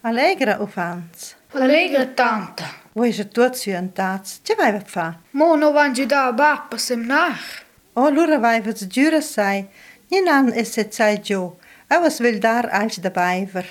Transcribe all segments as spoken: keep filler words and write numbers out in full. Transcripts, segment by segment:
Allegra ufans. Allegra tanta. Voi se tutti suentats. Che vai a fa? Mo no van giuda a bappa semnar. O lura vai a giura sai. Ninan es se sai giù. Avas vil dar als da baiver.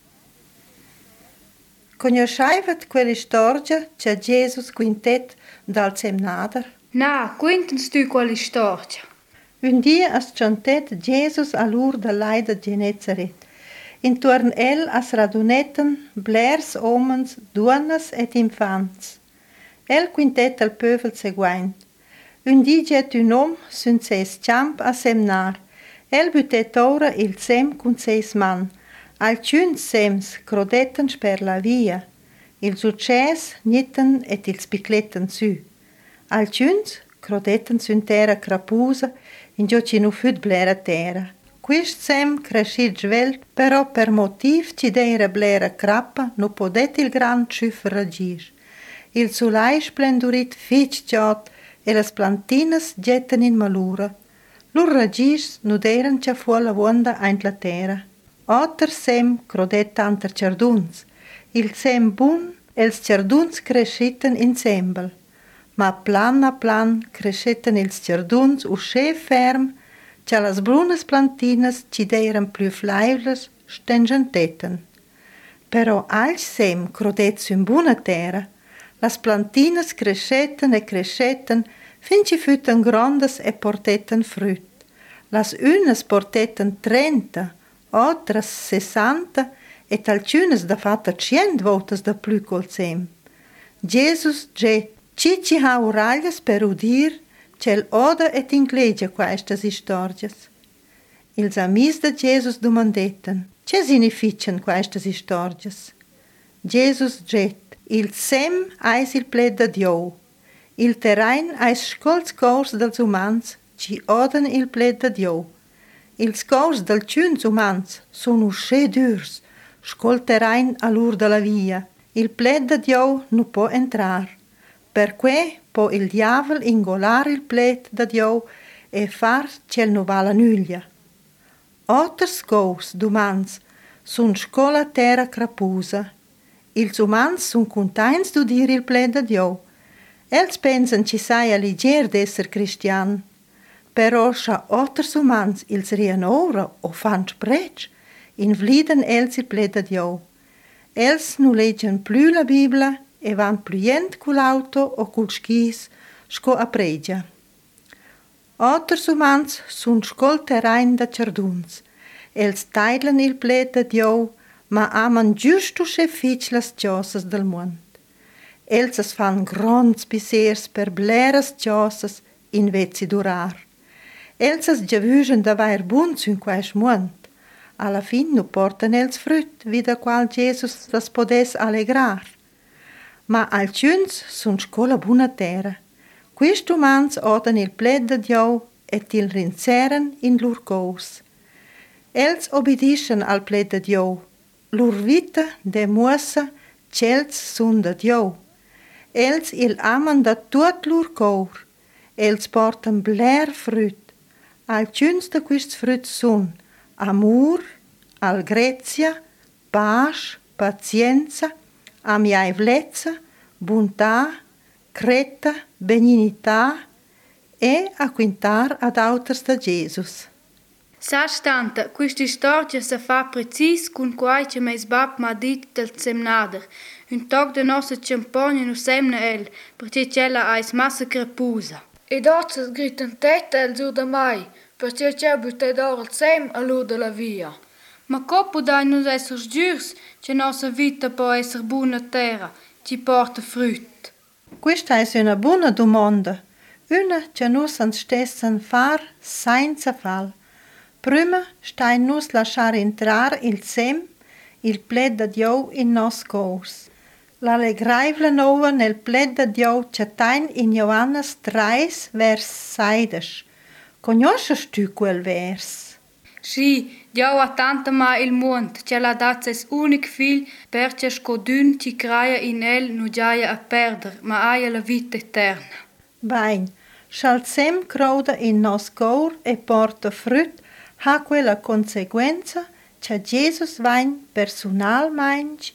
Conosceivat quella storia che Jesus quintet dal semnader? Na, quintens tu quali storia. Un dia as chantet Jesus all'ur da Leida Genezaret. Intorn el as radunetten blers omens, duonnas et infants. El quintet al pövel seguain. Un dia jet un om sun ses champ a semnar. El butet ora il sem cun ses man. Al ciuns sems crodetten sper la via. Il succes nitten et ils picletten su. Al ciuns crodetten sun terra crapusa in gioci nu fut blera terra. Quist sem crescit svelt, però per motiv ci deira blera crappa nu podet il gran schiff ragir. Il sulai splendurit fitch giot e las plantinas getten in malura. Lur ragis nu deiran cia fuola vonda aint la terra. Otter sem crodet tanter cerduns. Il sem bun els cerduns crescitten insembel. Ma plan a plan crescitten ils cerduns usce ferm, cia las brunas plantinas ci deiran plü flaivlas stengentetten. Però al sem crodet sun buna terra. Las plantinas crescetten e crescetten fin ci fütten grandes e portetten früt. Las unas portetten trenta, otras sessanta et alcunas da fatta cient voltas da plü col sem. Jesus jet Cici ha uralhas per udir cel oda et inglegia quaestas istorgias. Ils amis de Jesus domandetten, ce significan quaestas istorgias? Jesus jet, il sem ais il pled de Dio, il terrain ais scolts cors dels umans, ci odan il pled de Dio. Ils cors del ciuns umans sun usce durs, scol terrain all'ur de la via. Il pled de Dio nu po entrar. Perque po il diavel ingolar il plet da Dio e far cel nu vala nuglia. Otters cous dumans sun scola terra crapusa. Ils umans sun contains d'udir il plet da Dio. Els pensan ci saia ligier d'esser cristian. Però scha otters umans ils rien ora o fan sprec, invliden els il plet da Dio. Els nu leggen plü la Bibla e van plujent cu l'auto o cul skis sco a pregia. Otters umans sun scol terrain da cerduns. Els taidlan il plet da Dio, ma aman giusto che fitch las ciosas del mond. Els es fan gronds bisers per bleras ciosas in vezzi durar. Els es giavugen da vair buns in quais mond. Alla fin nu portan els früt, vida qual Jesus las podes allegrar. Ma alcuns sun scola buna terra. Quist umans odan il pled de Dio et il rinseren in lur cous. Els obediscen al pled de Dio. Lur vita de muossa cels sun de Dio. Els il aman da tuot lur cor. Els portan bler früt. Alcuns de quists früt sun amur, algrezia, pace, pazienza, amiaevlezza, bontà, creta, benignità e a quintar ad auters da Jesus. Sas tanta, questa storia se fa precis cun quai che meis bab m'ha dit del semnader. Un toc de nostra champagne nu semna el, perché cella ais massa crepusa. E dort se gritan tetta el sur da mai, perché c'è butte d'oro il sem all'ur della via. Ma coppo dai nus esser giurs che nostra vita può esser buona terra, ci porta früt. Questa è una buona domanda, una che nus ans stessen far senza fal. Prima stai nus lasciar entrar il sem, il pled da Dio in nos cors. L'allegraivla nova nel pled da Dio che tain in Johannes tre vers seides. Conosces tu quel vers? Sì, Dio ha tanto mai il mondo, che l'ha dat ses unic fil, perché scodun ci craia in el nu giaia a perder, ma aia la vita eterna. Bain, sch'al sem croda in nos cor e porta früt, ha quella conseguenza che Jesus vain personalmein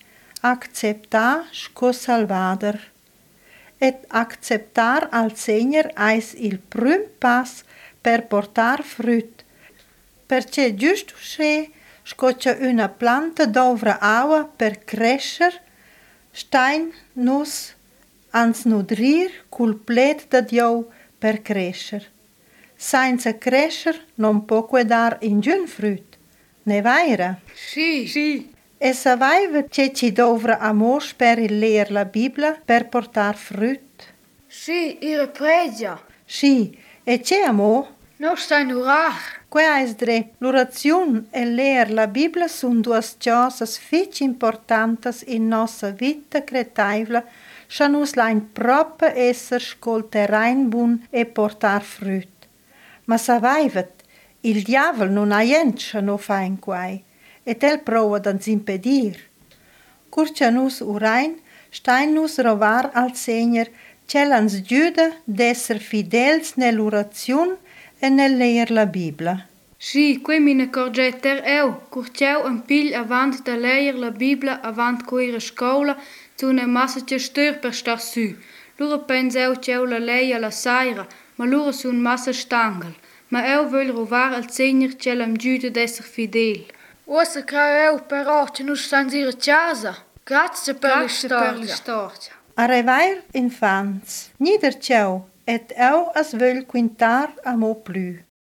acceptar sco Salvador. Et acceptar al Signor eis il prim pass per portar frut. Perché giusto se scoccia una planta dovra acqua per crescer, stein nus ans nudrir cul plet da Dio per crescer. Senza crescer non può dar ingün frut, ne vaira? Sì, sì. E savaiva che ci dovra amor per il leer la Bibbia per portar frut? Sì, ihre pregia. Sì, e c'è amor? Non stai nurar. Qua es dre, l'orazione e leer la Bibbia sono due cose fic importantes in nostra vita credibile, che nus lain proprio esser scol terrain bun e portar frut. Ma savaivat, il diavolo non ha niente che non fa in quai, e tel prova d'ans impedir. Curcia nus urain, stein nus rovar al Signor, che l'ans giuda d'esser fidels nell'orazione e nel leer la Bibbia. Sì, qui mi ne corgetter eu, curceu un pil avant da leer la Bibbia avant queira scola, zu ne massa che stör per star su. Lura penseu che eu la leia la saira, ma lura sun massa stangel. Ma eu vuol rovar al Signor che l'am giuda d'esser fidel. Ossa creu eu però che non stai in ihre casa. Grazie per la Grazie per la storia. storia. Arrivair infants, nieder ciao, et eu as vuol quintar amo plü.